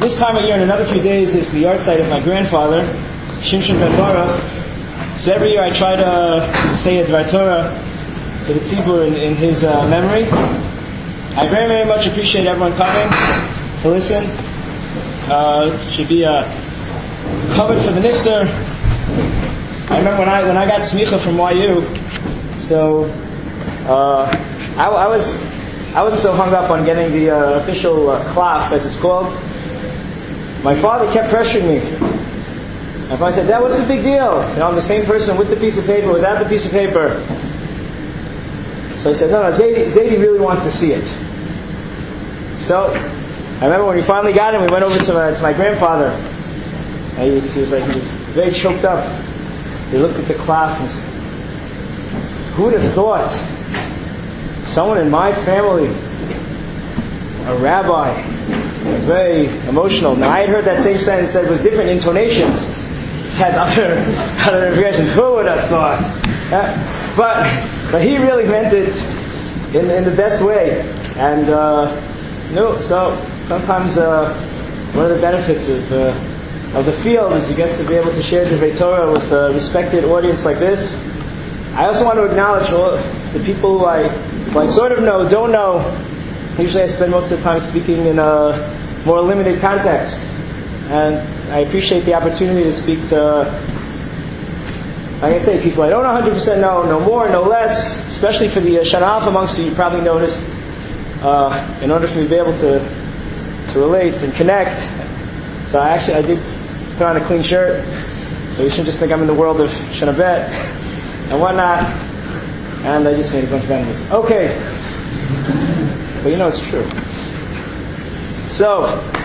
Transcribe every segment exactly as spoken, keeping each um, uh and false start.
this time of year, in another few days, is the yahrzeit of my grandfather, Shimshon ben Bara. So every year I try to, to say a Dvar Torah to the tzibur in, in his uh, memory. I very, very much appreciate everyone coming to listen. Uh, it should be uh, covered for the nifter. I remember when I when I got smicha from Y U, so uh, I, I was I wasn't so hung up on getting the uh, official uh, klaf, as it's called. My father kept pressuring me. My father said, "Dad, what's the big deal? You know, I'm the same person with the piece of paper, without the piece of paper." So I said, "No, no, Zaidi, Zaidi really wants to see it." So I remember when we finally got him, we went over to my, to my grandfather. And he was, he was like, he was very choked up. He looked at the klaf and said, "Who would have thought someone in my family, a rabbi," very emotional. Now I had heard that same sentence said with different intonations, which has other other implications. Who would have thought? Uh, but but he really meant it in in the best way. And uh, no, so sometimes uh, one of the benefits of uh, of the field is you get to be able to share the Torah with a respected audience like this. I also want to acknowledge all the people who I, who I sort of know, don't know. Usually I spend most of the time speaking in a more limited context. And I appreciate the opportunity to speak to, like I say, people I don't one hundred percent know, no more, no less, especially for the Shana Alpha amongst you. You probably noticed, uh, in order for me to be able to, to relate and connect. So I actually, I did put on a clean shirt, so you shouldn't just think I'm in the world of Shana Bet and whatnot. And I just made a bunch of enemies. Okay. But you know it's true. So,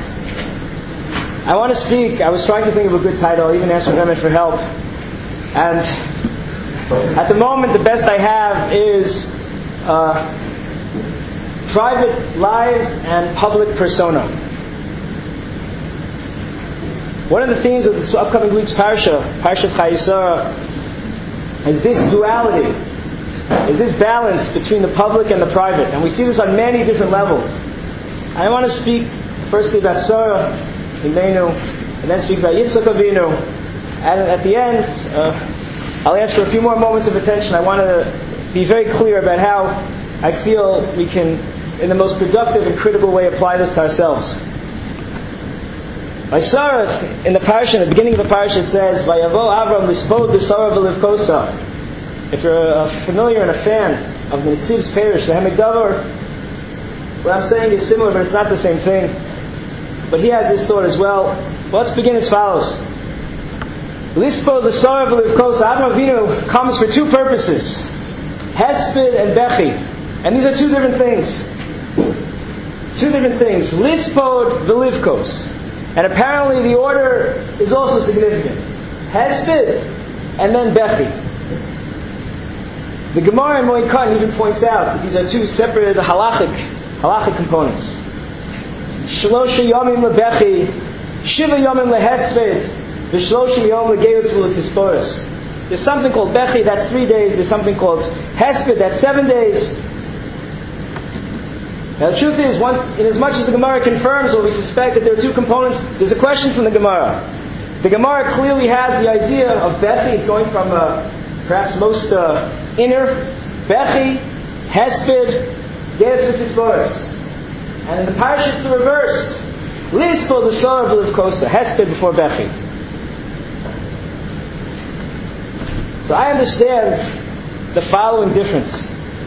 I want to speak, I was trying to think of a good title, I even asked Rebbe for help. And at the moment the best I have is uh, Private Lives and Public Persona. One of the themes of this upcoming week's parsha, Parshat Chayesara, is this duality, is this balance between the public and the private. And we see this on many different levels. I want to speak firstly about Sarah, Imenu, and then speak about Yitzchak Avinu. And at the end, uh, I'll ask for a few more moments of attention. I want to be very clear about how I feel we can, in the most productive and critical way, apply this to ourselves. By Sarah, in the parsha, in the beginning of the parsha, it says, "Vayavo Avram lispod b'Sarah v'livkosa." If you're a familiar and a fan of the Nitziv's parish, the Hemigdavar, what I'm saying is similar, but it's not the same thing. But he has this thought as well. Well, let's begin as follows. Lispod b'Sarah v'livkosa. Avram Avinu comes for two purposes: Hesped and Bechi, and these are two different things. Two different things. Lispod v'livkos. And apparently the order is also significant. Hesped and then Bechi. The Gemara in Moed Katan even points out that these are two separate halachic, halachic components. Shlosha yomim lebechi, shiva yomim lehesped, v'shloshim yom legeyutz v'letisporus. There's something called Bechi, that's three days. There's something called Hesped, that's seven days. Now the truth is, once, in as much as the Gemara confirms what we suspect that there are two components, there's a question from the Gemara. The Gemara clearly has the idea of Bechi. It's going from uh, perhaps most uh, inner, Bechi, Hesped, Geretz v'Tisporus. And in the parasha it's the reverse. Lispo l'sor v'livkosa, Hesped before Bechi. So I understand the following difference.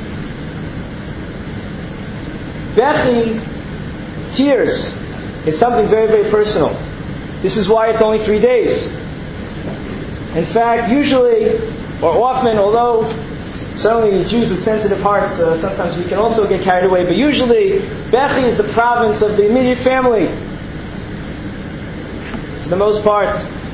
Bechi, tears, is something very, very personal. This is why it's only three days. In fact, usually, or often, although certainly Jews with sensitive hearts, uh, sometimes we can also get carried away, but usually, Bechi is the province of the immediate family, for the most part.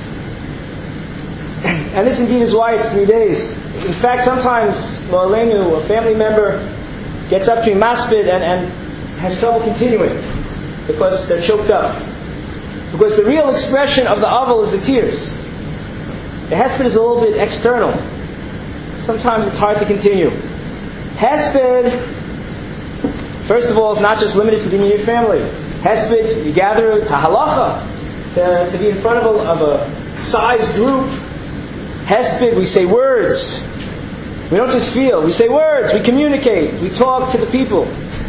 And this indeed is why it's three days. In fact, sometimes, Lo Aleinu, a family member gets up to Maspid and, and has trouble continuing because they're choked up. Because the real expression of the aval is the tears. The Hesped is a little bit external. Sometimes it's hard to continue. Hesped, first of all, is not just limited to the immediate family. Hesped, you gather to halacha, to, to be in front of a, of a sized group. Hesped, we say words. We don't just feel, we say words, we communicate, we talk to the people.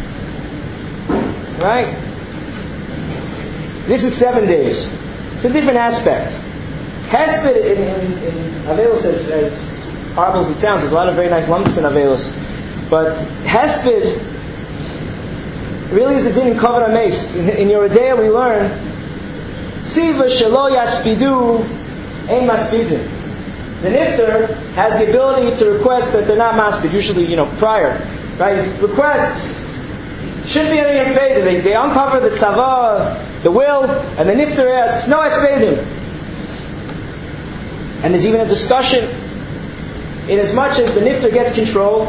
Right? This is seven days. It's a different aspect. Hesped in, in, in Avelos, as, as horrible as it sounds, there's a lot of very nice lumps in Avelos. But Hesped really is a din in Kavod HaMeis. In, in Yeridea we learn, Tziva shelo yaspidu ein maspidin. The nifter has the ability to request that they're not maspid, usually, you know, prior. Right? His requests shouldn't be any espedim. They, they uncover the tzava, the will, and the nifter asks, no espedim. And there's even a discussion, in as much as the nifter gets control,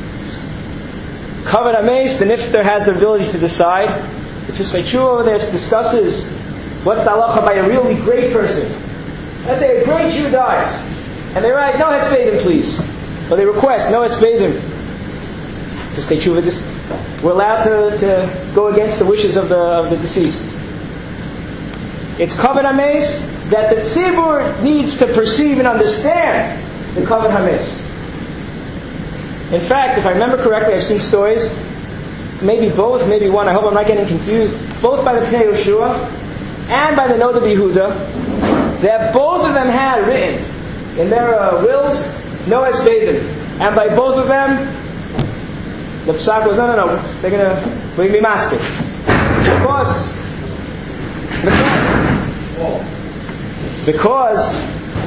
Kavod HaMeis, the nifter has the ability to decide. The Pesach Tshuva over there discusses what's the halacha by a really great person. Let's say a great Jew dies. And they write, no espedim, please. Or they request, no espedim. We're allowed to, to go against the wishes of the of the deceased. It's Kavod HaMeis that the tzibur needs to perceive and understand the Kavod HaMeis. In fact, if I remember correctly, I've seen stories, maybe both, maybe one, I hope I'm not getting confused, both by the Pnei Yehoshua and by the Noda B'Yehuda, that both of them had written in their uh, wills, no espedim. And by both of them, the Pesach goes, no, no, no, they're going to, we're going to be maspid. Because, because,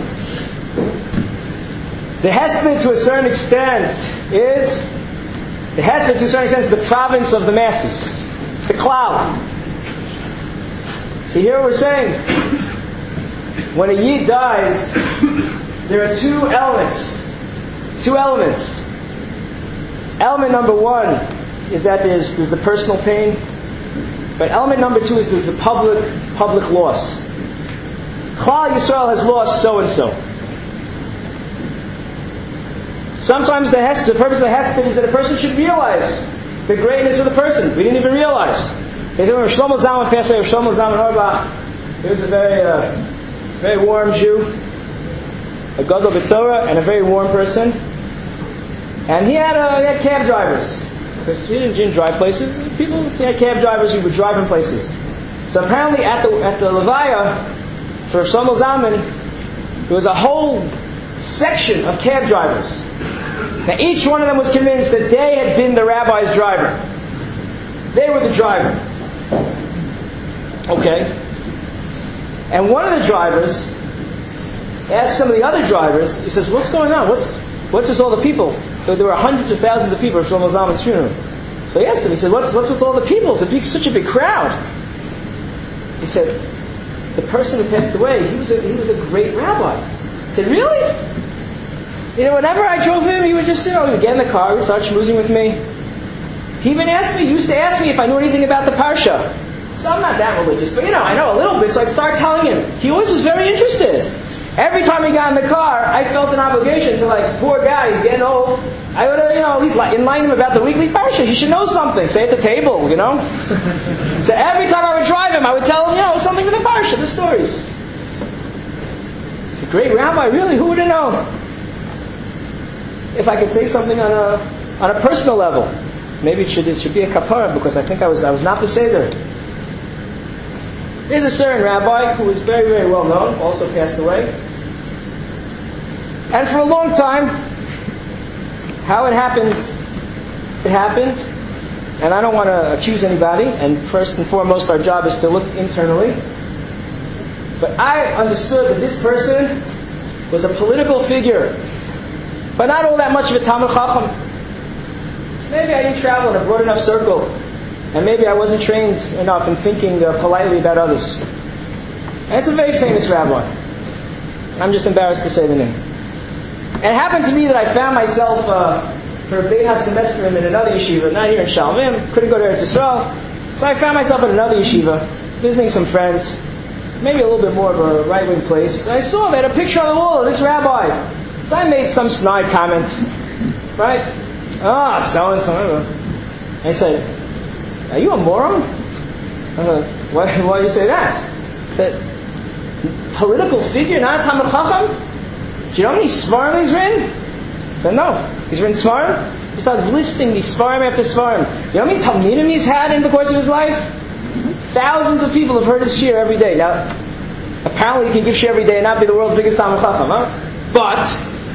the Hesped to a certain extent is, the Hesped to a certain extent is the province of the masses, the cloud. See, here we're saying, when a Yid dies, there are two elements. Two elements. Element number one is that there's, there's the personal pain. But element number two is there's the public public loss. Klal Yisrael has lost so-and-so. Sometimes the, hes- the purpose of the hesped is that a person should realize the greatness of the person. We didn't even realize. They said when Shlomo Zalman passed away, Shlomo Zalman Auerbach, he was a very, uh, very warm Jew, a gadol b'Torah, and a very warm person. And he had, uh, he had cab drivers. Because he didn't, didn't drive places. People, he had cab drivers who would drive him places. So apparently at the at the Levaya, for Shlomo Zalman, there was a whole section of cab drivers. Now each one of them was convinced that they had been the rabbi's driver. They were the driver. Okay. And one of the drivers asked some of the other drivers, he says, what's going on? What's what's with all the people? So there were hundreds of thousands of people at Shlomo Zalman's funeral. So he asked him, he said, what's what's with all the people? It's a big, such a big crowd. He said, the person who passed away, he was a, he was a great rabbi. He said, really? You know, whenever I drove him, he would just, you know, he would get in the car, he would start schmoozing with me. He even asked me, he used to ask me if I knew anything about the Parsha. So I'm not that religious, but you know, I know a little bit, so I'd start telling him. He always was very interested. Every time he got in the car, I felt an obligation to, like, poor guy, he's getting old. I would, uh, you know, at least enlighten him about the weekly Parsha. He should know something. Say at the table, you know. So every time I would drive him, I would tell him, you know, something from the Parsha, the stories. He's a great rabbi, really. Who would have known? If I could say something on a on a personal level, maybe it should it should be a kapara, because I think I was I was not the seder. There's a certain rabbi who was very very well known, also passed away, and for a long time, how it happened, it happened, and I don't want to accuse anybody. And first and foremost, our job is to look internally. But I understood that this person was a political figure, but not all that much of a Talmid Chacham. Maybe I didn't travel in a broad enough circle, and maybe I wasn't trained enough in thinking uh, politely about others. And it's a very famous rabbi. I'm just embarrassed to say the name. And it happened to me that I found myself uh, for a Bein HaSemester in another yeshiva, not here in Shalvim, couldn't go to Eretz Yisrael. So I found myself in another yeshiva, visiting some friends, maybe a little bit more of a right-wing place. And I saw that a picture on the wall of this rabbi. So I made some snide comment, right? Ah, so and so. I said, "Are you a moron?" Uh, why, why do you say that? I said, political figure, not a Talmid Chacham? Do you know how many Svarim he's written? I said, no. He's written Svarim? He starts listing these Svarim after Svarim. You know how many Talmidim he's had in the course of his life? Thousands of people have heard his shir every day. Now, apparently he can give shir every day and not be the world's biggest Talmid Chacham, huh? But,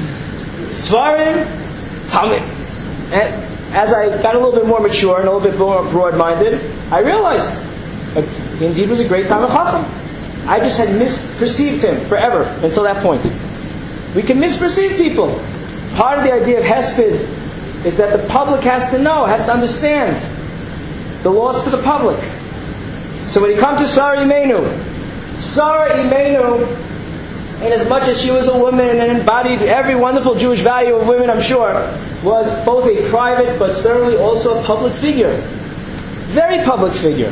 Svarim, Talmid. And as I got a little bit more mature and a little bit more broad-minded, I realized he indeed was a great Talmid Chacham. I just had misperceived him forever until that point. We can misperceive people. Part of the idea of Hesped is that the public has to know, has to understand the laws to the public. So when you come to Sarah Imenu, Sarah Imenu, in as much as she was a woman and embodied every wonderful Jewish value of women, I'm sure, was both a private but certainly also a public figure. Very public figure.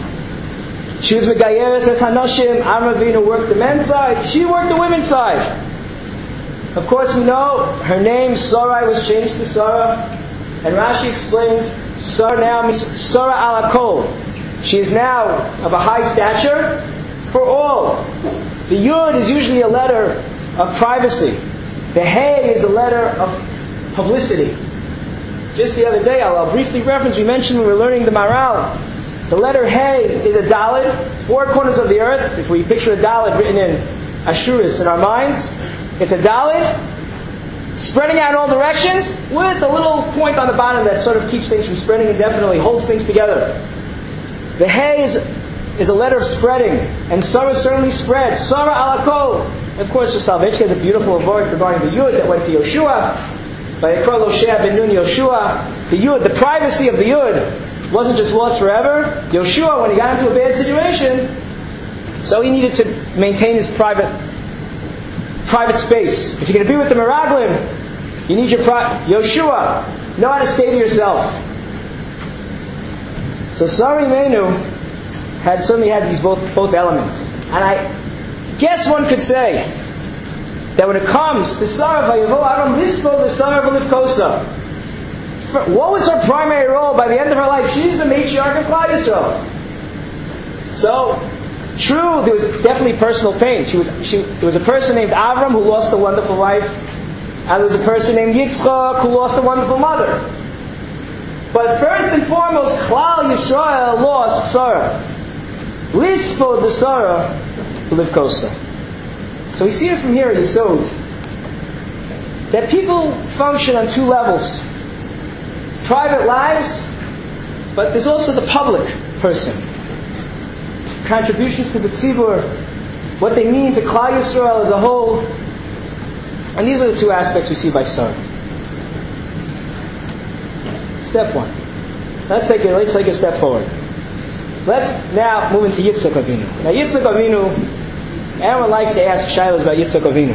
She was Megayeres as Hanoshim. Avram Avinu worked the men's side, she worked the women's side. Of course, we know her name, Sarai, was changed to Sarah. And Rashi explains, Sarah now means Sarah ala kol. She is now of a high stature for all. The Yud is usually a letter of privacy. The Hey is a letter of publicity. Just the other day, I'll, I'll briefly reference, we mentioned when we were learning the Maral, the letter Hey is a Dalet, four corners of the earth. If we picture a Dalet written in Ashuris in our minds, it's a Dalet, spreading out in all directions, with a little point on the bottom that sort of keeps things from spreading indefinitely, holds things together. The Hey is, is a letter of spreading, and Sarah certainly spread. Sarah ala kol. Of course, Soloveitchik has a beautiful word regarding the Yud that went to Yoshua. By Yikra Loshea ben Nun Yoshua. The Yud, the privacy of the Yud, wasn't just lost forever. Yoshua, when he got into a bad situation, so he needed to maintain his private private space. If you're going to be with the Meraglim, you need your private. Yoshua, know how to stay to yourself. So Sarah Imenu had certainly had these both both elements, and I guess one could say that when it comes to Sarah Vayavo Avram Lispo the Sarah V'Livkosa, what was her primary role by the end of her life? She's the matriarch of Klal Yisrael. So, true, there was definitely personal pain. She was, she, there was a person named Avram who lost a wonderful wife, and there was a person named Yitzchak who lost a wonderful mother. But first and foremost, Klal Yisrael lost Sarah. Lispo the Sarah V'Livkosa. So we see it from here in Yisod that people function on two levels. Private lives, but there's also the public person. Contributions to the tzibur, what they mean to Klal Yisrael as a whole. And these are the two aspects we see by Sarah. Step one. Let's take a, let's take a step forward. Let's now move into Yitzchak Avinu. Now Yitzchak Avinu, everyone likes to ask shilas about Yitzchak Avinu.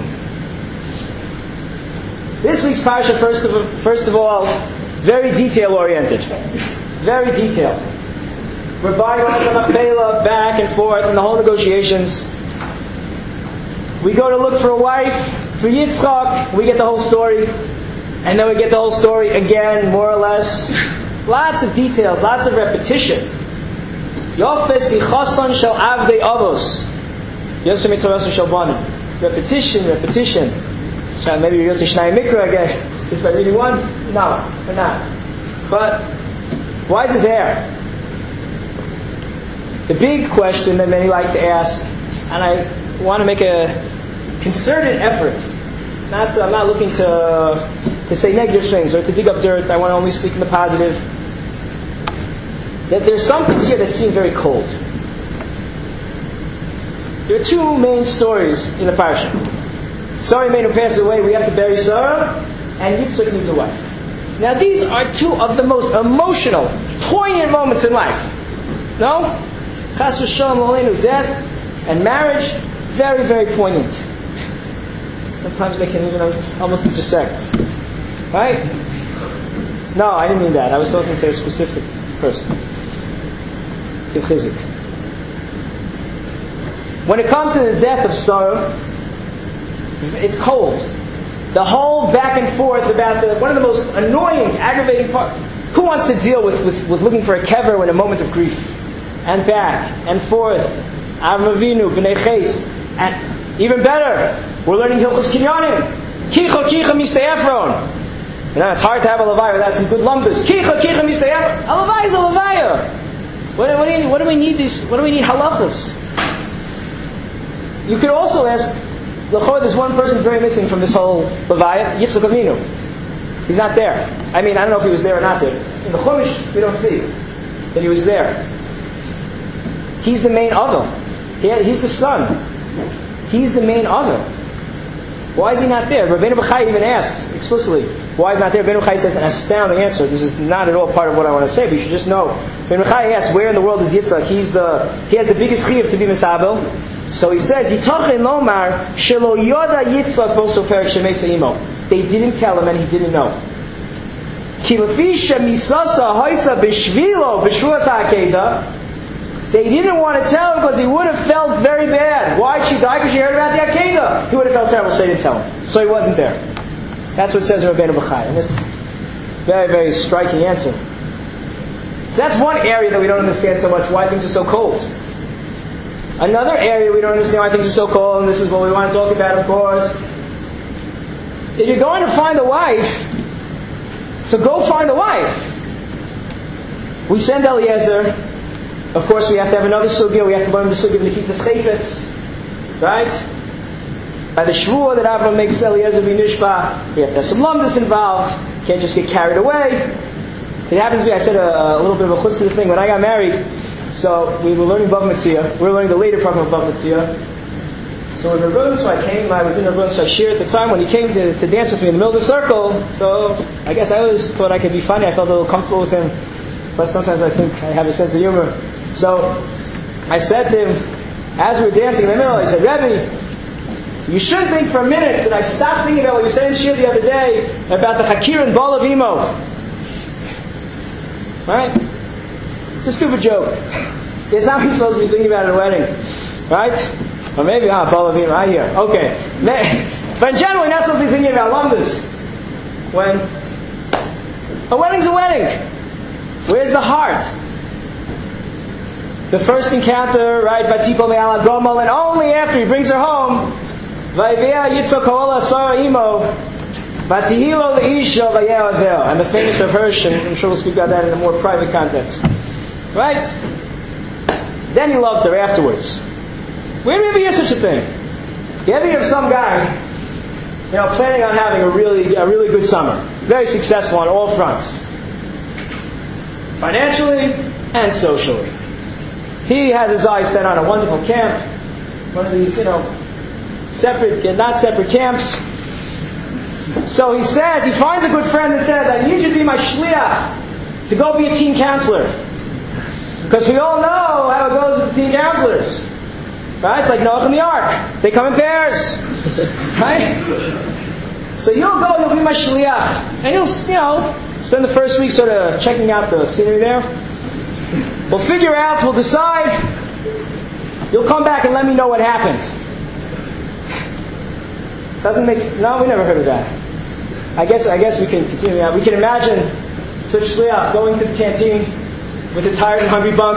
This week's parsha, first of, first of all, very detail-oriented. Very detailed. We're buying Machpelah back and forth in the whole negotiations. We go to look for a wife for Yitzchak, we get the whole story. And then we get the whole story again, more or less. Lots of details, lots of repetition. Yofes Yichason Shel Avdei Avos. Yosem Mitzvah Shel Banim. Repetition, repetition. Maybe you'll say Shnai Mikra again. Just by reading once? No, we're not. But why is it there? The big question that many like to ask, and I want to make a concerted effort. Not to, I'm not looking to to say negative things or to dig up dirt. I want to only speak in the positive. That there's some things here that seem very cold. There are two main stories in the parsha. Sarah Imenu passes away. We have to bury Sarah, and Yitzchak needs a wife. Now these are two of the most emotional, poignant moments in life. No? Chas v'shalom aleinu, death and marriage, very, very poignant. Sometimes they can even almost intersect. Right? No, I didn't mean that. I was talking to a specific person. Give chizik. When it comes to the death of Sarah, it's cold. The whole back and forth about the one of the most annoying, aggravating part. Who wants to deal with, with, with looking for a kever in a moment of grief? and back and forth. Avram Avinu, B'nai Ches, and even better, we're learning Hilchos Kinyanim. Kicha Kicha Mistei Ephron. You know, it's hard to have a levaya without some good lumbus. Kicha Kicha Mistei Ephron. A levaya is a levaya. What, what, do you, what do we need these? What do we need halachas? You could also ask, L'chor, there's one person very missing from this whole levaya, Yitzchak Avinu. He's not there. I mean, I don't know if he was there or not there. In the Chumash, we don't see that he was there. He's the main other. He, he's the son. He's the main other. Why is he not there? Rabbeinu Bechai even asked explicitly, why is he not there? Rabbeinu Bechai says an astounding answer. This is not at all part of what I want to say, but you should just know. Rabbeinu Bechai asks, where in the world is Yitzchak? He's the, he has the biggest chiyuv to be Misabel. So he says, Yitachin Lomar, Shelo Yoda Yitzchak Boso Perek Shemesa Imo. They didn't tell him and he didn't know. Ki lefisha misasa haisa b'shvilo b'shvuas ha'akeda. They didn't want to tell him because he would have felt very bad. Why did she die? Because she heard about the Akedah. He would have felt terrible, so they didn't tell him. So he wasn't there. That's what it says in Rabbeinu Bechai. And this very, very striking answer. So that's one area that we don't understand so much, why things are so cold. Another area we don't understand why things are so cold, and this is what we want to talk about, of course. If you're going to find a wife, so go find a wife. We send Eliezer. Of course, we have to have another sugya. We have to learn the sugya of Nikita Seifetz, right? By the shvuah that Avraham makes Eliezer be nishpa, we have to have some lumdus involved. Can't just get carried away. It happens to be, I said a, a little bit of a chutzpah thing. When I got married, so we were learning Bava Metzia. We were learning the later part of Bava Metzia. So when Ravun, so I came, I was in Ravun, so I shared at the time when he came to, to dance with me in the middle of the circle. So I guess I always thought I could be funny. I felt a little comfortable with him. But sometimes I think I have a sense of humor. So I said to him, as we were dancing in the middle, I said, Rebbe, you should think for a minute that I stopped thinking about what you said in Shir the other day about the Hakir and Bal of Imo. Right? It's a stupid joke. It's not what you're supposed to be thinking about at a wedding. Right? Or maybe, ah, Bal of Imo, I hear. Okay. But in general, you're not supposed to be thinking about lumdus. When a wedding's a wedding. Where's the heart? The first encounter, right? Vatipo me'al Gomal, and only after he brings her home, Vayvea Yitzchak ha'ola Sarah imo, Vatihilo le'isha vayeh. And the famous of Hirsch, and I'm sure we'll speak about that in a more private context. Right? Then he loved her afterwards. Where do we ever hear such a thing? You ever hear of some guy, you know, planning on having a really, a really good summer, very successful on all fronts, financially and socially. He has his eyes set on a wonderful camp, one of these, you know, separate, not separate camps. So he says, he finds a good friend and says, I need you to be my shliach, to go be a teen counselor. Because we all know how it goes with the teen counselors. Right? It's like Noach and the Ark. They come in pairs. Right? So you'll go, you'll be my shliach. And you'll, you know, spend the first week sort of checking out the scenery there. We'll figure out, we'll decide. You'll come back and let me know what happened. Doesn't make sense. No, we never heard of that. I guess I guess we can continue that. We can imagine such shliach going to the canteen with a tired and hungry bunk.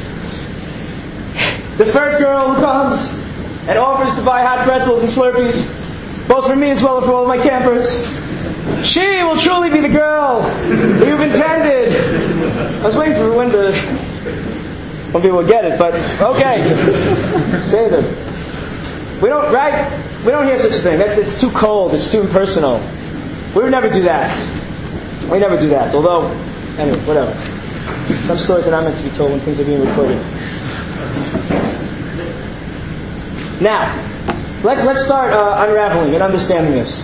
The first girl who comes and offers to buy hot pretzels and Slurpees, both for me as well as for all of my campers. She will truly be the girl you've intended. I was waiting for when the when people would get it, but okay. Say them. We don't, right? We don't hear such a thing. That's it's too cold. It's too impersonal. We would never do that. We never do that. Although, anyway, whatever. Some stories are not meant to be told when things are being recorded. Now, let's let's start uh, unraveling and understanding this.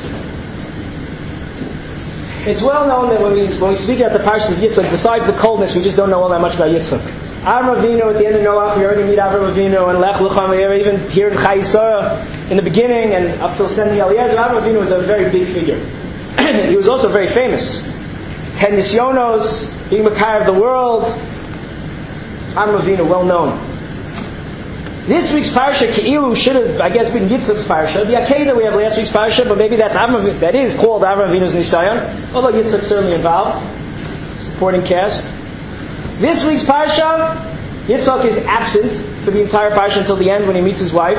It's well known that when we when we speak about the parashas of Yitzchak, besides the coldness, we just don't know all that much about Yitzchak. Avram Avinu at the end of Noach, we already meet Avram Avinu and Lech Lecha, we even here in Chai Yisrael in the beginning and up till sending Eliezer. Avram Avinu was a very big figure. He was also very famous. Ten Nisyonos, being Makar of the world. Avram Avinu, well known. This week's parasha, Ke'ilu, should have, I guess, been Yitzchak's parasha. The Akedah we have last week's parasha, but maybe that's Avram, that is called Avram Avinu's Nisayon, although Yitzchak's certainly involved. Supporting cast. This week's parasha, Yitzchak is absent for the entire parsha until the end when he meets his wife.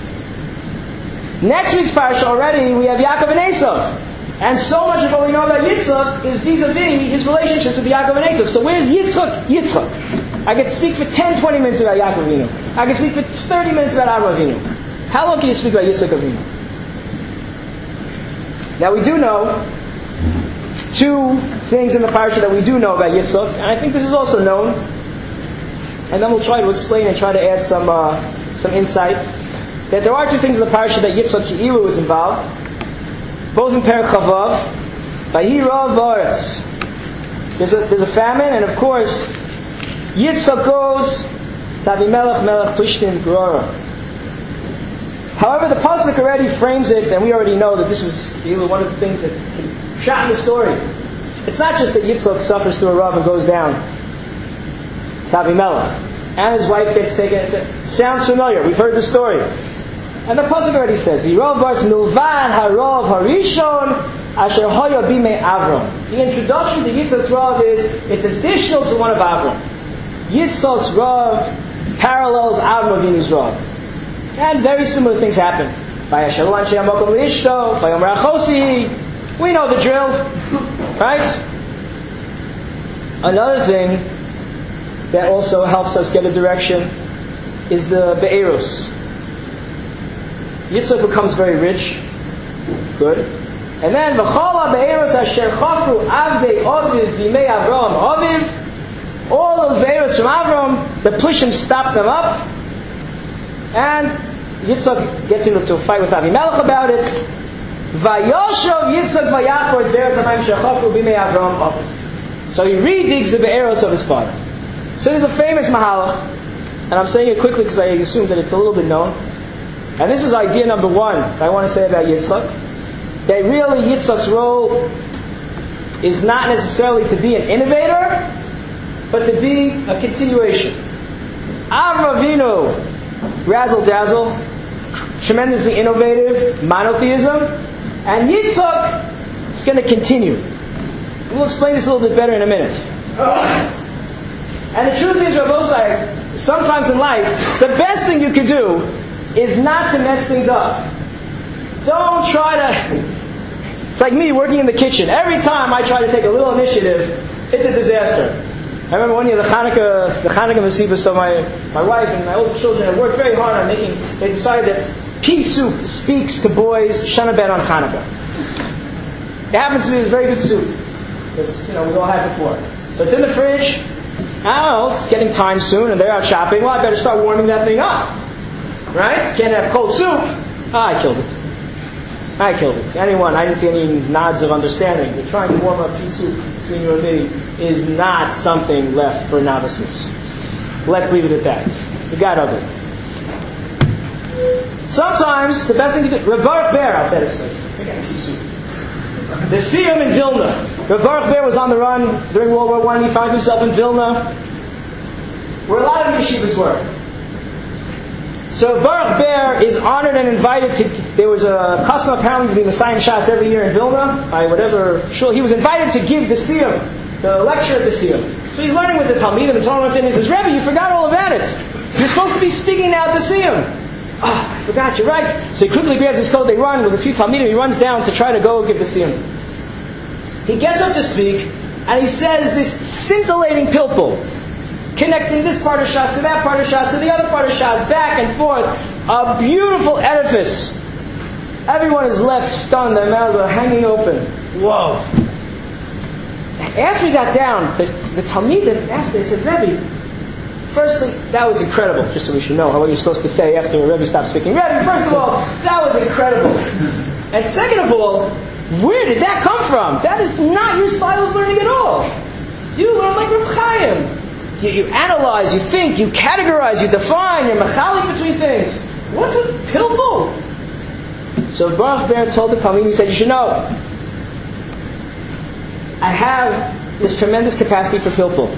Next week's parsha already, we have Yaakov and Esav. And so much of what we know about Yitzchak is vis-a-vis his relationships with Yaakov and Esav. So where's Yitzchak? Yitzchak. I could speak for ten, twenty minutes about Yaakov Avinu. I could speak for thirty minutes about Avraham Avinu. How long can you speak about Yitzchak Avinu? Now we do know two things in the parsha that we do know about Yitzchak, and I think this is also known. And then we'll try to explain and try to add some uh, some insight. That there are two things in the parsha that Yitzchak Ki'ilu was involved, both in Perek Chavav. Vayi Rav Ba'aretz. There's a there's a famine, and of course, Yitzchak goes to Avimelech Melech Plishtim Gerora. However, the pasuk already frames it, and we already know that this is one of the things that's shot in the story. It's not just that Yitzchak suffers through a rav and goes down to Avimelech, and his wife gets taken. It sounds familiar. We've heard the story. And the pasuk already says, "V'rov bart milvan harav harishon asher hoya bimei Avram." The introduction to Yitzchak's rav is it's additional to one of Avram. Yitzchak's rav parallels Avram Avinu's rav, and very similar things happen. Vayashalu anshe hamokom liishto, vayomer achosi. We know the drill, right? Another thing that also helps us get a direction is the be'eros. Yitzchak becomes very rich. Good. And then, V'chol ha'be'eros asher chafru avdei aviv b'mei Avraham aviv. All those be'eros from Avram, the Plishtim stop them up. And Yitzchak gets into a fight with Avimelech about it. Vayoshav Yitzchak vayachor be'eros ha'mayim asher chafru b'mei Avraham aviv. So he redigs the be'eros of his father. So there's a famous mahalach, and I'm saying it quickly because I assume that it's a little bit known. And this is idea number one that I want to say about Yitzchak. That really Yitzchak's role is not necessarily to be an innovator, but to be a continuation. Avraham Avinu, razzle dazzle, tremendously innovative, monotheism, and Yitzchak is going to continue. We'll explain this a little bit better in a minute. And the truth is, Rabbosai, sometimes in life, the best thing you can do is not to mess things up. Don't try to... It's like me working in the kitchen. Every time I try to take a little initiative, it's a disaster. I remember one year the Hanukkah, the Hanukkah Masibah, so my, my wife and my older children had worked very hard on making, they decided that pea soup speaks to boys Shana Ben on Hanukkah. It happens to be a very good soup. Because, you know, we all had it before. So it's in the fridge. I don't know, it's getting time soon and they're out shopping. Well, I better start warming that thing up. Right? Can't have cold soup. Ah, I killed it. I killed it. Anyone, I didn't see any nods of understanding. You're trying to warm up pea soup between you and me is not something left for novices. Let's leave it at that. It got ugly. Sometimes, the best thing to do, Reb Baruch Ber, I'll bet it's again, pea soup. The Siyum in Vilna. Reb Baruch Ber was on the run during World War One. He finds himself in Vilna, where a lot of yeshivas were. So Baruch Ber is honored and invited to. There was a custom apparently to be Messiah Shas every year in Vilna by whatever shul. He was invited to give the Siyum, the lecture at the Siyum. So he's learning with the Talmidim, and someone went in and he says, "Rebbe, you forgot all about it. You're supposed to be speaking now at the Siyum." Oh, I forgot, you're right. So he quickly grabs his coat, they run with a few Talmidim, he runs down to try to go give the Siyum. He gets up to speak, and he says this scintillating pilpul, connecting this part of Shas to that part of Shas to the other part of Shas, back and forth. A beautiful edifice. Everyone is left stunned, their mouths are hanging open. Whoa. After he got down, the, the Talmidim asked him, they said, "Rebbe, firstly, that was incredible," just so we should know what you're supposed to say after a Rebbe stops speaking. "Rebbe, first of all, that was incredible. And second of all, where did that come from? That is not your style of learning at all. You learn like Reb Chaim. You, you analyze, you think, you categorize, you define, you're machalik between things. What's with pilpul?" So Baruch Ber told the Talmud, he said, "You should know, I have this tremendous capacity for pilpul.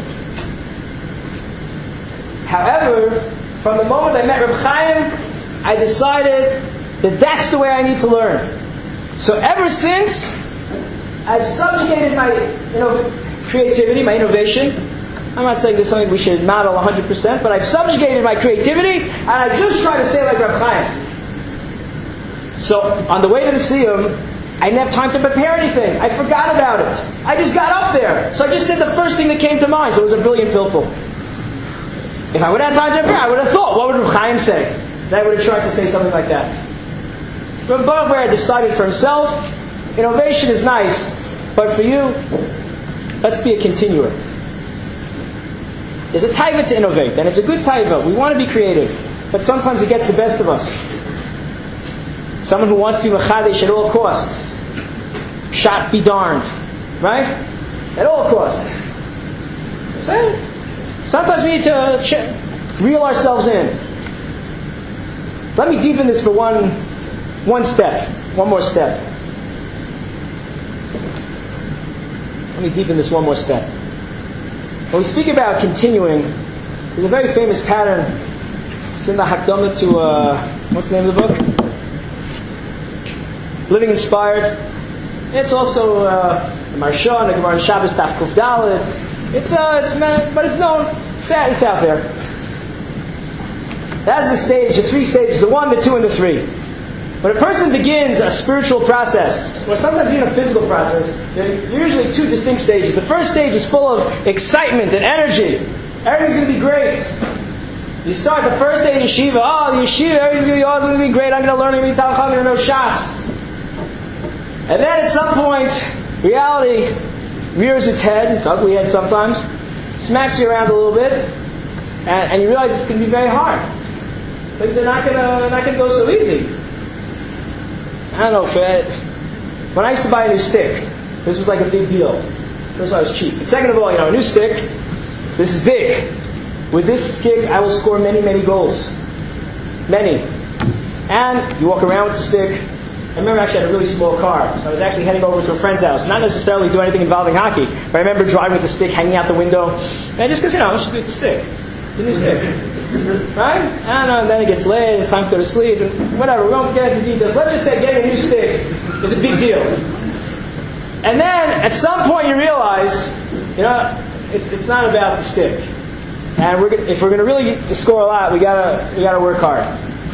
However, from the moment I met Reb Chaim, I decided that that's the way I need to learn. So ever since, I've subjugated my, you know, creativity, my innovation, I'm not saying this is something we should model one hundred percent, but I've subjugated my creativity, and I just try to say like Reb Chaim. So, on the way to the Siyum, I didn't have time to prepare anything. I forgot about it. I just got up there. So I just said the first thing that came to mind. So it was a brilliant pilpul. If I would have had time to prepare, I would have thought, what would Reb Chaim say? Then I would have tried to say something like that. Reb Baruch decided for himself, innovation is nice, but for you, let's be a continuer. There's a taiva to innovate, and it's a good taiva. We want to be creative, but sometimes it gets the best of us. Someone who wants to be mechadesh at all costs. Shot be darned. Right? At all costs. So, sometimes we need to ch- reel ourselves in. Let me deepen this for one, one step. One more step. Let me deepen this one more step. When we speak about continuing, there's a very famous pattern. It's in the Hakdama to, uh, what's the name of the book? Living Inspired. It's also uh, the Marsha and the Gemara Shabbos Daf Kuf Daled. It's uh, it's but it's known. It's out, it's out there. That's the stage, the three stages: the one, the two, and the three. When a person begins a spiritual process, or sometimes even a physical process, there are usually two distinct stages. The first stage is full of excitement and energy. Everything's going to be great. You start the first day in yeshiva. Oh, the yeshiva, everything's going to be awesome. It's going to be great. I'm going to learn. I'm going to be talach. I'm going to know shas. And then at some point, reality rears its head, its ugly head sometimes, smacks you around a little bit, and, and you realize it's going to be very hard. Things are not going to not going to go so easy. I don't know, if it, when I used to buy a new stick, this was like a big deal. First of all, it was cheap. But second of all, you know, a new stick, so this is big. With this stick, I will score many, many goals. Many. And you walk around with the stick. I remember actually I had a really small car, so I was actually heading over to a friend's house, not necessarily do anything involving hockey, but I remember driving with the stick, hanging out the window, and just because, you know, I should do with the stick. The new stick. Right? I don't know, and then it gets late, it's time to go to sleep, and whatever, we won't get into details. Let's just say getting a new stick is a big deal. And then, at some point you realize, you know, it's it's not about the stick. And we're if we're going to really score a lot, we gotta we gotta work hard.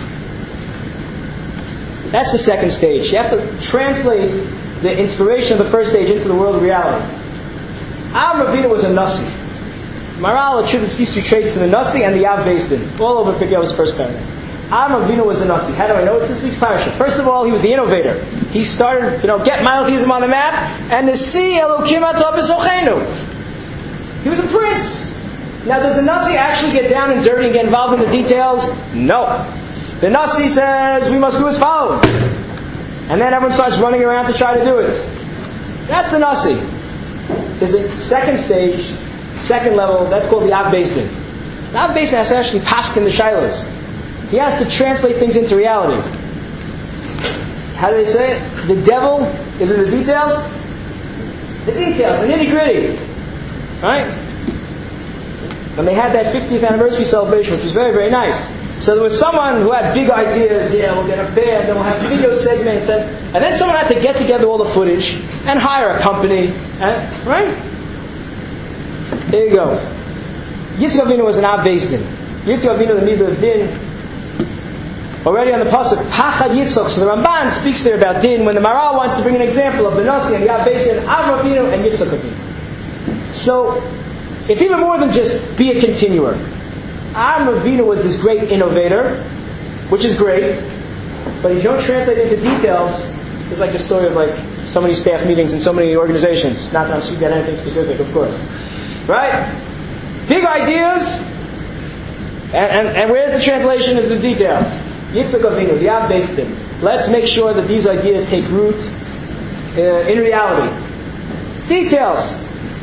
That's the second stage. You have to translate the inspiration of the first stage into the world of reality. Avram Avinu was a Nasi. Maral attributes these two traits to the Nasi and the Yav Beis Din, all over Pirkei Avos' first paragraph. Avram Avinu was a Nasi. How do I know it? This week's parasha. First of all, he was the innovator. He started, you know, get monotheism on the map, and the see Elokim Atah B'Sochenu. He was a prince. Now, does the Nasi actually get down and dirty and get involved in the details? No. The Nasi says, we must do as follows. And then everyone starts running around to try to do it. That's the Nasi. There's a second stage, second level, that's called the Yav Beis Din. The Yav Beis Din has to actually paskin the shaylos. He has to translate things into reality. How do they say it? The devil is in the details. The details, the nitty gritty. Right? And they had that fiftieth anniversary celebration, which was very, very nice. So there was someone who had big ideas, yeah, we'll get a band, then we'll have video segments, and, and then someone had to get together all the footage and hire a company, and, right? There you go. Yitzchak Avinu was an Yav Beis Din. Yitzchak Avinu, the Midah of Din, already on the pasuk, Pachad Yitzchak. So the Ramban speaks there about Din, when the Maral wants to bring an example of the Nasi and the Yav Beis Din, Avram Avinu and Yitzchak Avinu. So, it's even more than just be a continuer. Avram Avinu was this great innovator, which is great, but if you don't translate it into details, it's like the story of like so many staff meetings in so many organizations. Not that I'm speaking about anything specific, of course. Right? Big ideas, and, and, and where's the translation of the details? Yitzchak Avinu, the Yav Beis Din. Let's make sure that these ideas take root uh, in reality. Details.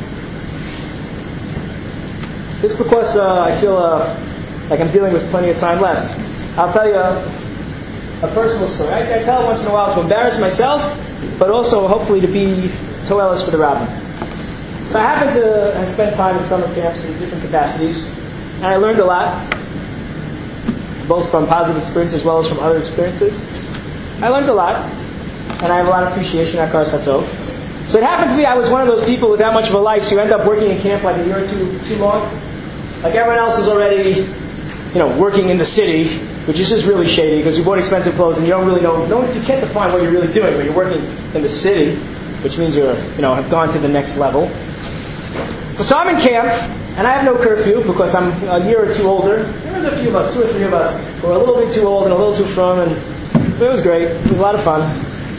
This because uh, I feel uh, like I'm dealing with plenty of time left. I'll tell you a, a personal story. I, I tell it once in a while to embarrass myself, but also hopefully to be toelis for the rabbin. So I happened to have spent time in summer camps in different capacities, and I learned a lot, both from positive experience as well as from other experiences. I learned a lot, and I have a lot of appreciation at Kar Satov. So it happened to be I was one of those people without much of a life, so you end up working in camp like a year or two too long. Like everyone else is already, you know, working in the city, which is just really shady because you bought expensive clothes and you don't really know, no, you can't define what you're really doing, but you're working in the city, which means you're, you know, have gone to the next level. So I'm in camp, and I have no curfew because I'm a year or two older. There was a few of us, two or three of us, who were a little bit too old and a little too from, and it was great. It was a lot of fun.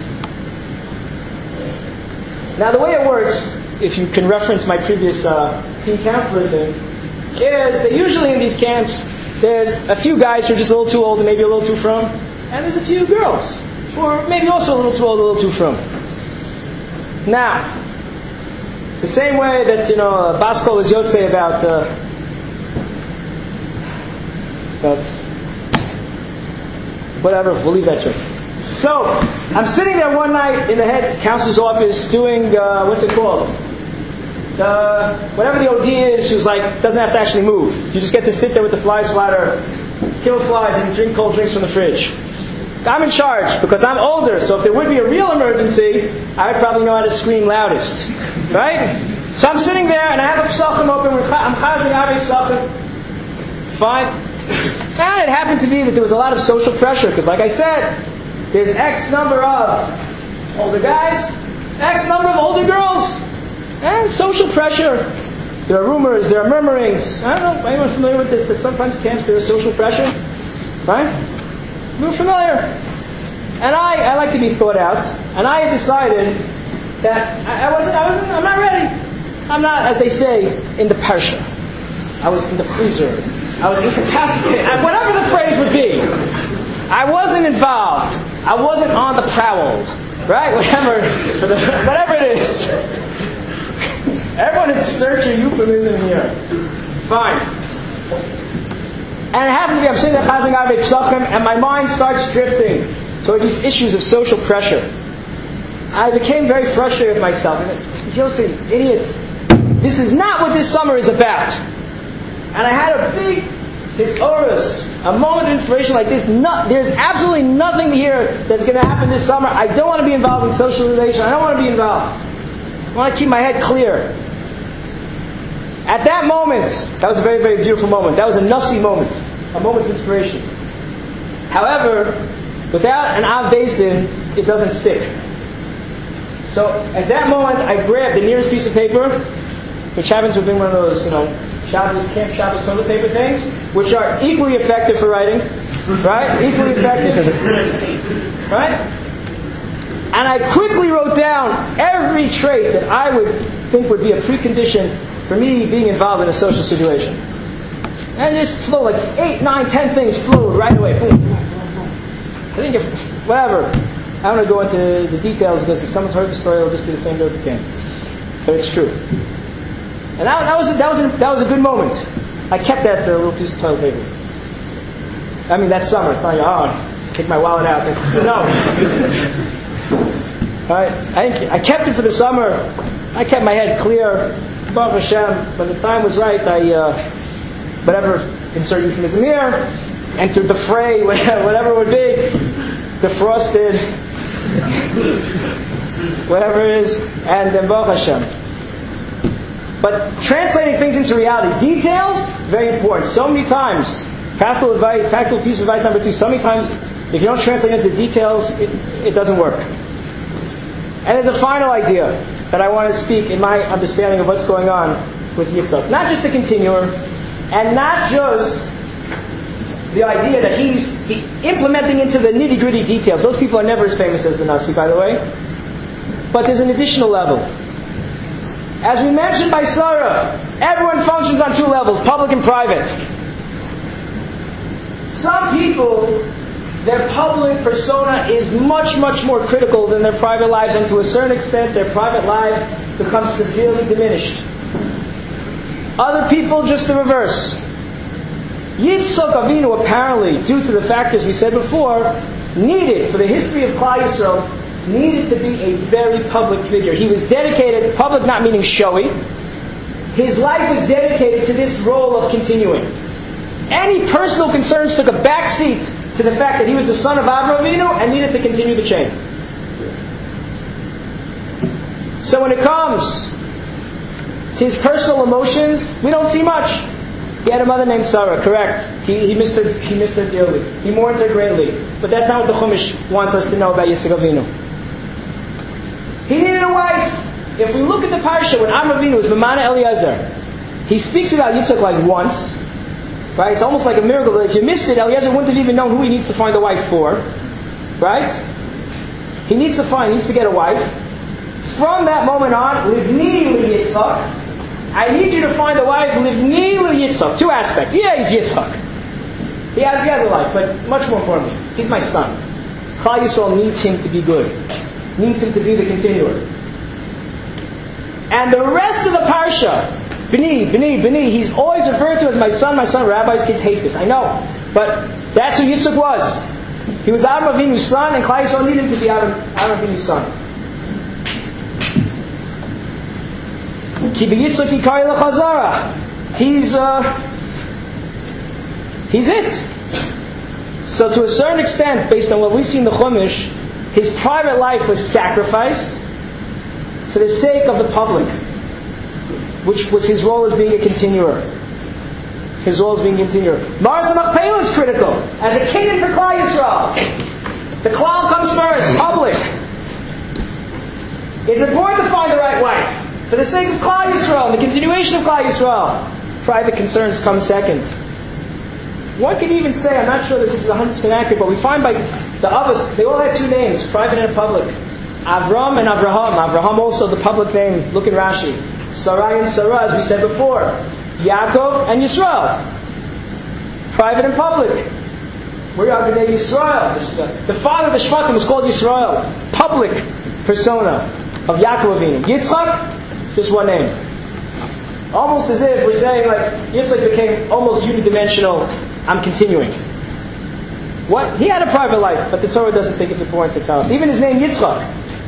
Now the way it works, if you can reference my previous uh, teen counselor thing, is that usually in these camps, there's a few guys who are just a little too old and maybe a little too from, and there's a few girls who are maybe also a little too old, a little too from. Now, the same way that, you know, uh, Bas Kol is Yotze about, uh, about, whatever, we'll leave that joke. So, I'm sitting there one night in the head counselor's office doing, uh, what's it called? Uh, whatever the O D is, who's like, doesn't have to actually move. You just get to sit there with the fly swatter, kill flies, and drink cold drinks from the fridge. I'm in charge because I'm older, so if there would be a real emergency, I would probably know how to scream loudest. Right? So I'm sitting there and I have a psachim open, I'm chazing Avi psachim. Fine. And it happened to be that there was a lot of social pressure, because like I said, there's X number of older guys, X number of older girls, and social pressure. There are rumors, there are murmurings. I don't know, anyone familiar with this, that sometimes camps there is social pressure? Right? We're familiar. And I, I like to be thought out. And I had decided that I, I wasn't, I wasn't, I'm not ready. I'm not, as they say, in the parsha. I was in the freezer. I was incapacitated. Whatever the phrase would be. I wasn't involved. I wasn't on the prowl. Right? Whatever, whatever it is. Everyone insert your euphemism here. Fine. And it happened to be, I'm sitting there passing out of a psachim, and my mind starts drifting toward these issues of social pressure. I became very frustrated with myself. I said, Yossi, idiot, this is not what this summer is about. And I had a big hisorus, a moment of inspiration like this. No, there's absolutely nothing here that's going to happen this summer. I don't want to be involved in socialization. I don't want to be involved. I want to keep my head clear. At that moment, that was a very, very beautiful moment. That was a nasi moment, a moment of inspiration. However, without an Av Beis Din, it doesn't stick. So at that moment, I grabbed the nearest piece of paper, which happens to have been one of those, you know, Shabbos, Camp Shabbos toilet paper things, which are equally effective for writing, right? Equally effective, right? And I quickly wrote down every trait that I would think would be a precondition for me being involved in a social situation. And it just flowed, like eight, nine, ten things flowed right away. Boom. I think if, whatever, I don't want to go into the details because if someone's heard the story, it'll just be the same joke again. But it's true. And that, that was a, that was a, that was a good moment. I kept that uh, little piece of toilet paper. I mean, that summer. It's not like, oh, take my wallet out. No. Right? I, I kept it for the summer. I kept my head clear. Baruch Hashem. When the time was right, I, uh, whatever, insert euphemism here, entered the fray, whatever it would be, defrosted, whatever it is, and then Baruch Hashem. But translating things into reality, details, very important. So many times, practical advice, practical piece of advice number two, so many times, if you don't translate into details, it, it doesn't work. And there's a final idea that I want to speak in my understanding of what's going on with Yitzhak. Not just the continuer, and not just the idea that he's he, implementing into the nitty-gritty details. Those people are never as famous as the Nasi, by the way. But there's an additional level. As we mentioned by Sarah, everyone functions on two levels, public and private. Some people, their public persona is much, much more critical than their private lives, and to a certain extent, their private lives become severely diminished. Other people, just the reverse. Yitzchak Avinu, apparently, due to the factors we said before, needed, for the history of Klal Yisrael, needed to be a very public figure. He was dedicated, public not meaning showy, his life was dedicated to this role of continuing. Any personal concerns took a back seat to the fact that he was the son of Avraham Avinu and needed to continue the chain. So when it comes to his personal emotions, we don't see much. He had a mother named Sarah, correct. He, he missed her, he missed her dearly. He mourned her greatly. But that's not what the Chumash wants us to know about Yitzchak Avinu. He needed a wife. If we look at the parsha, when Avram Avinu was Mamana Eliezer, he speaks about Yitzchak like once. Right? It's almost like a miracle that if you missed it, Eliezer wouldn't have even known who he needs to find a wife for. Right? He needs to find, he needs to get a wife. From that moment on, Livni li Yitzchak. I need you to find a wife, Livni li Yitzchak. Two aspects. Yeah, he's Yitzchak. He has, he has a life, but much more importantly, he's my son. Klal Yisrael needs him to be good. Needs him to be the continuer. And the rest of the parsha, B'ni, B'ni, B'ni, he's always referred to as my son, my son. Rabbis, kids hate this, I know. But that's who Yitzchak was. He was Avram Avinu's son, and Klal Yisrael needed him to be Avram Avinu's son. Ki b'Yitzchak yikari l'chazara. He's, uh, he's it. So to a certain extent, based on what we see in the Chumash, his private life was sacrificed for the sake of the public, which was his role as being a continuer. His role as being a continuer. Maras HaMachpelah is critical. As a king for Klal Yisrael, the Klal comes first, public. It's important to find the right wife for the sake of Klal Yisrael and the continuation of Klal Yisrael. Private concerns come second. One could even say, I'm not sure that this is one hundred percent accurate, but we find by the Avos, they all had two names, private and public. Avram and Avraham. Avraham also the public name. Look in Rashi. Sarai and Sarah, as we said before. Yaakov and Yisrael. Private and public. We are B'nai Yisrael. The father of the Shvatim was called Yisrael. Public persona of Yaakov Avinu. Yitzchak, just one name. Almost as if we're saying like Yitzchak became almost unidimensional. I'm continuing. What? He had a private life, but the Torah doesn't think it's important to tell us. Even his name Yitzchak.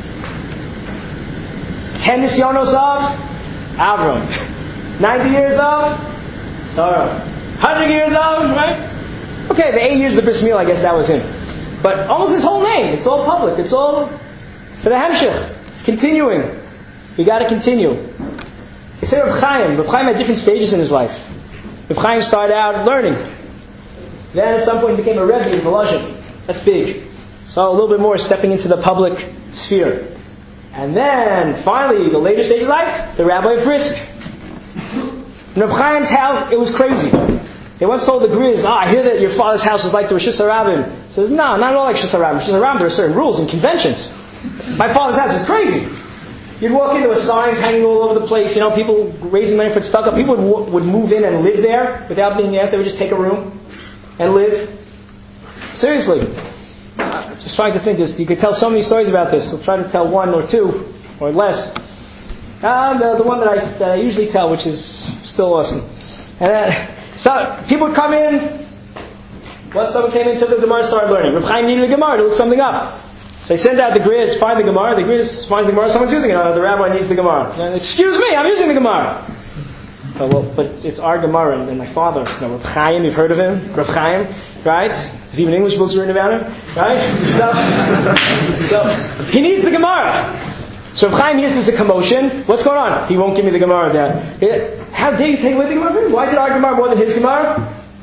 Ten nisyonos of Avram. Ninety years of Sarah. Hundred years of, right? Okay, the eight years of the bris milah, I guess that was him. But almost his whole name. It's all public. It's all for the hemshech. Continuing. You got to continue. They say Reb Chaim. Reb Chaim had different stages in his life. Reb Chaim started out learning. Then at some point he became a Rebbe in Volozhin. That's big. So a little bit more stepping into the public sphere. And then, finally, the later stage of life, the Rabbi of Brisk. In Reb Chaim's house, it was crazy. They once told the Grizz, ah, I hear that your father's house is like the Rosh Hashanah. He says, no, not at all like Rosh Hashanah. Rosh Hashanah, there are certain rules and conventions. My father's house was crazy. You'd walk into a signs hanging all over the place, you know, people raising money for tzedakah. People would, would move in and live there without being asked. They would just take a room and live. Seriously. I'm just trying to think this. You could tell so many stories about this. I'll try to tell one or two or less. Uh, the, the one that I, that I usually tell, which is still awesome. And uh, so people would come in. Once someone came in, took the Gemara, started learning. Reb Chaim needed a Gemara to look something up. So they send out the Grizz, find the Gemara. The Grizz finds the Gemara. Someone's using it. Oh, the rabbi needs the Gemara. And, excuse me, I'm using the Gemara. Oh, well, but it's, it's our Gemara, and, and my father, you know, Reb Chaim, you've heard of him? Reb Chaim, right? There's even English books written about him, right? So, so he needs the Gemara. So Reb Chaim hears there's a commotion. What's going on? He won't give me the Gemara, Dad. How dare you take away the Gemara from him? Why is it our Gemara more than his Gemara?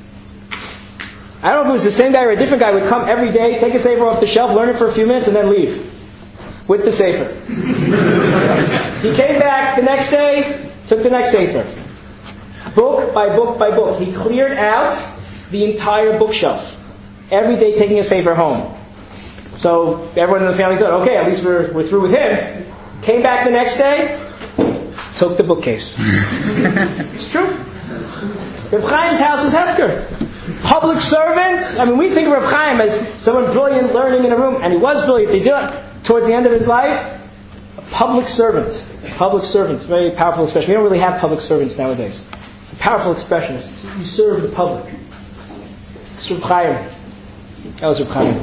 I don't know if it was the same guy or a different guy would come every day, take a sefer off the shelf, learn it for a few minutes, and then leave with the sefer. He came back the next day, took the next sefer. Book by book by book. He cleared out the entire bookshelf. Every day taking a sefer home. So everyone in the family thought, okay, at least we're, we're through with him. Came back the next day, took the bookcase. It's true. Reb Chaim's house was hefker. Public servant. I mean, we think of Reb Chaim as someone brilliant, learning in a room, and he was brilliant. They did it towards the end of his life. A public servant. Public servant. It's a very powerful expression. We don't really have public servants nowadays. It's a powerful expression. It's, you serve the public. It's Reb Chaim. That was Reb Chaim.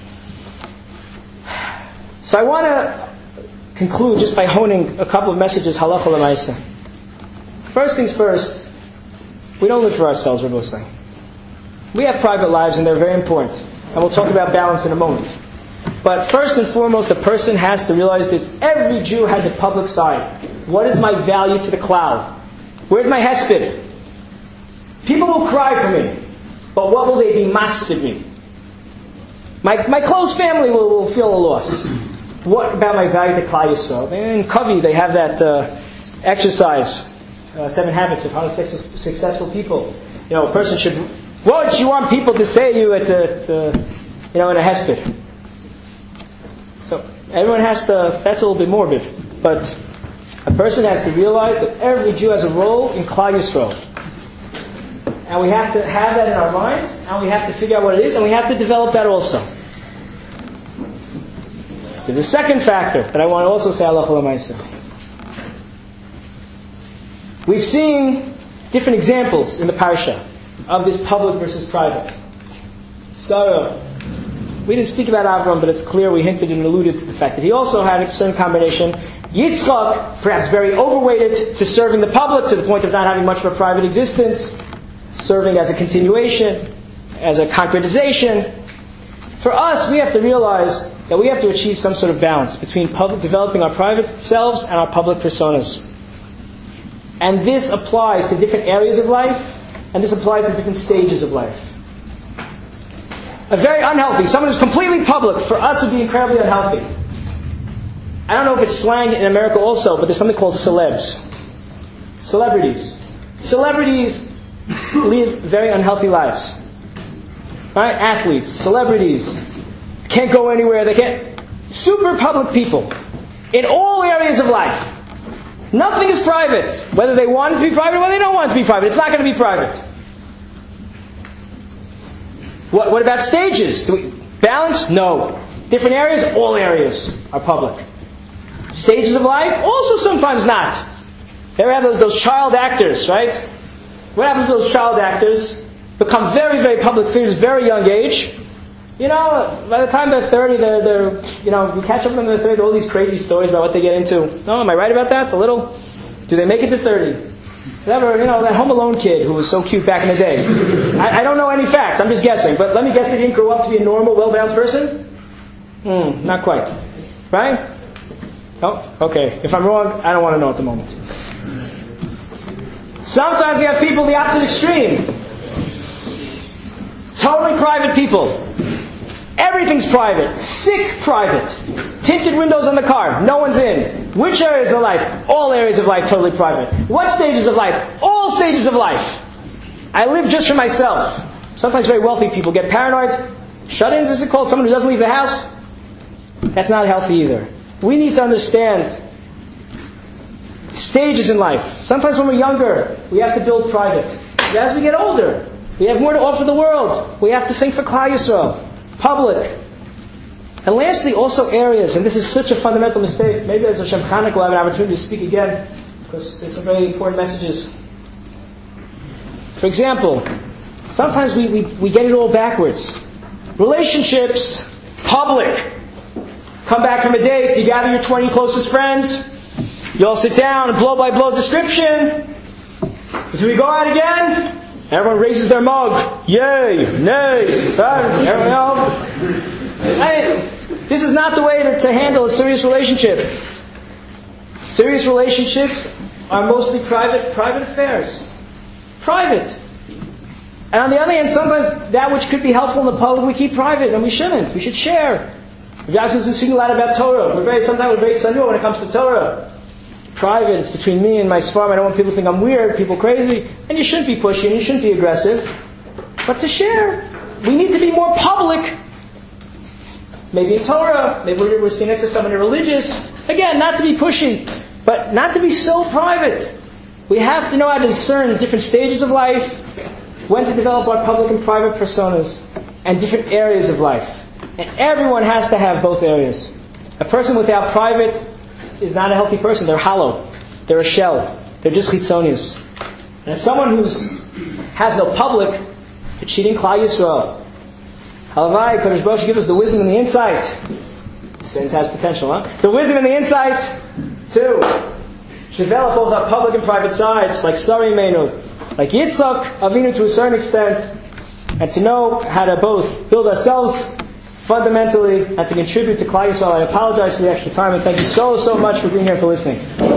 So I want to conclude just by honing a couple of messages, halacha l'maaseh. First things first, we don't live for ourselves, we're both saying. We have private lives and they're very important. And we'll talk about balance in a moment. But first and foremost, the person has to realize this. Every Jew has a public side. What is my value to the cloud? Where's my hesped? People will cry for me. But what will they be maspid me? My, my close family will, will feel a loss. What about my value to Klal Yisrael? In Covey, they have that uh, exercise, uh, Seven Habits of Highly Successful People. You know, a person should, what you want people to say you at, at uh, you know, in a hesped. So everyone has to, that's a little bit morbid, but a person has to realize that every Jew has a role in Klal Yisrael. And we have to have that in our minds, and we have to figure out what it is, and we have to develop that also. There's a second factor that I want to also say, halacha l'maaseh. We've seen different examples in the parsha of this public versus private. Sarah, we didn't speak about Avram, but it's clear we hinted and alluded to the fact that he also had a certain combination. Yitzchak, perhaps very overweighted to serving the public to the point of not having much of a private existence, serving as a continuation, as a concretization. For us, we have to realize that we have to achieve some sort of balance between public, developing our private selves and our public personas. And this applies to different areas of life, and this applies to different stages of life. A very unhealthy, someone who's completely public, for us would be incredibly unhealthy. I don't know if it's slang in America also, but there's something called celebs. Celebrities. Celebrities live very unhealthy lives. Right? Athletes, celebrities, can't go anywhere, they can't. Super public people. In all areas of life. Nothing is private. Whether they want it to be private or whether they don't want it to be private. It's not going to be private. What, what about stages? Do we balance? No. Different areas? All areas are public. Stages of life? Also sometimes not. There have those, those child actors, right? What happens to those child actors? Become very, very public figures at a very young age. You know, by the time they're thirty, they're, they're you know, you catch up with them when they're thirty, all these crazy stories about what they get into. No, am I right about that? A little? Do they make it to thirty? Whatever, you know, that Home Alone kid who was so cute back in the day. I, I don't know any facts, I'm just guessing. But let me guess they didn't grow up to be a normal, well-balanced person? Hmm, not quite. Right? Oh, okay. If I'm wrong, I don't want to know at the moment. Sometimes you have people the opposite extreme. Totally private people. Everything's private. Sick private. Tinted windows on the car. No one's in. Which areas of life? All areas of life totally private. What stages of life? All stages of life. I live just for myself. Sometimes very wealthy people get paranoid. Shut-ins is it called? Someone who doesn't leave the house? That's not healthy either. We need to understand stages in life. Sometimes when we're younger, we have to build private. But as we get older, we have more to offer the world. We have to think for Klal Yisrael. Public. And lastly, also areas, and this is such a fundamental mistake. Maybe as a Shem Chanak we'll have an opportunity to speak again, because there's some very important messages. For example, sometimes we, we, we get it all backwards. Relationships, public. Come back from a date, you gather your twenty closest friends, you all sit down, and blow by blow description. If we go out again, everyone raises their mug. Yay, nay, right? Everyone else. I, this is not the way to, to handle a serious relationship. Serious relationships are mostly private, private affairs. Private. And on the other hand, sometimes that which could be helpful in the public we keep private, and we shouldn't. We should share. Rav is speaking a lot about Torah. We're very, sometimes we're very tzanua when it comes to Torah. It's private, it's between me and my sfarm. I don't want people to think I'm weird, people crazy. And you shouldn't be pushy, and you shouldn't be aggressive. But to share, we need to be more public. Maybe in Torah, maybe we're, we're sitting next to someone religious. Again, not to be pushy, but not to be so private. We have to know how to discern different stages of life, when to develop our public and private personas, and different areas of life. And everyone has to have both areas. A person without private is not a healthy person. They're hollow. They're a shell. They're just chitzonius. And if someone who has no public, they're cheating Klal Yisrael. Halavai, Kodesh Baruch Hu, give us the wisdom and the insight. Sense has potential, huh? The wisdom and the insight to develop both our public and private sides, like Sari Meinu, like Yitzchak Avinu to a certain extent, and to know how to both build ourselves fundamentally and to contribute to Klal Yisrael. I apologize for the extra time, and thank you so, so much for being here and for listening.